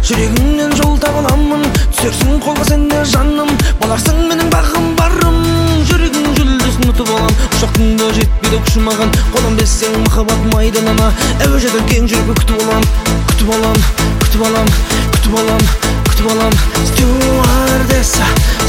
жүрегіңнен жол таба аламын. Түсерсің қолға сенде жаным, боларсың менің бағым барым. Жүрегің жүлдесін ұтып алам, ұшақтың да жетпейді күші маған. Қолын берсең махаббат майданына, әуежайдан кең жүрекке күтіп алам, күтіп алам, күтіп алам, күтіп алам, күтіп алам. Стюардесса